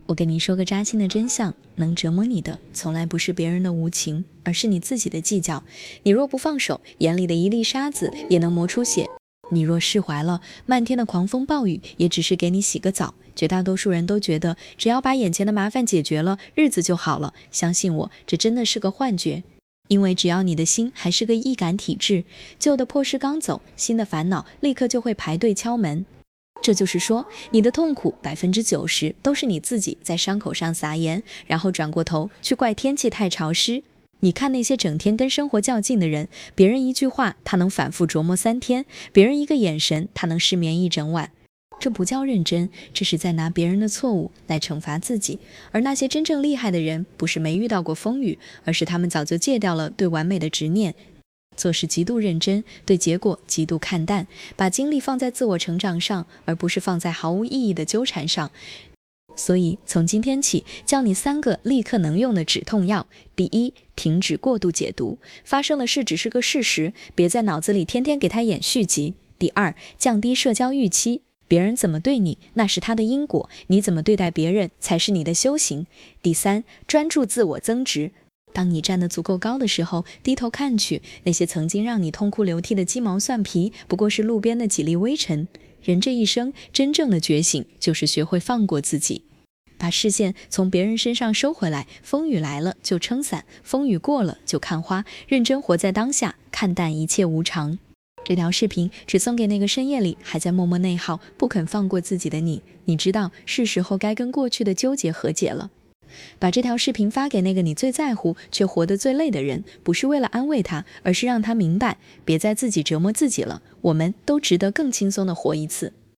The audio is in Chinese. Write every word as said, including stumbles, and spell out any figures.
我跟你说个扎心的真相，能折磨你的从来不是别人的无情，而是你自己的计较。你若不放手，眼里的一粒沙子也能磨出血；你若释怀了，漫天的狂风暴雨也只是给你洗个澡。绝大多数人都觉得只要把眼前的麻烦解决了，日子就好了。相信我，这真的是个幻觉。因为只要你的心还是个易感体质，旧的破事刚走，新的烦恼立刻就会排队敲门。这就是说，你的痛苦 百分之九十 都是你自己在伤口上撒盐，然后转过头去怪天气太潮湿。你看那些整天跟生活较劲的人，别人一句话他能反复琢磨三天，别人一个眼神他能失眠一整晚。这不叫认真，这是在拿别人的错误来惩罚自己。而那些真正厉害的人，不是没遇到过风雨，而是他们早就戒掉了对完美的执念，做事极度认真，对结果极度看淡，把精力放在自我成长上，而不是放在毫无意义的纠缠上。所以从今天起，教你三个立刻能用的止痛药。第一，停止过度解读，发生的事只是个事实，别在脑子里天天给他演续集。第二，降低社交预期，别人怎么对你，那是他的因果，你怎么对待别人才是你的修行。第三，专注自我增值，当你站得足够高的时候，低头看去，那些曾经让你痛哭流涕的鸡毛蒜皮，不过是路边的几粒微尘。人这一生真正的觉醒，就是学会放过自己，把视线从别人身上收回来，风雨来了就撑伞，风雨过了就看花，认真活在当下，看淡一切无常。这条视频只送给那个深夜里还在默默内耗、不肯放过自己的你，你知道是时候该跟过去的纠结和解了。把这条视频发给那个你最在乎却活得最累的人，不是为了安慰他，而是让他明白，别再自己折磨自己了，我们都值得更轻松的活一次。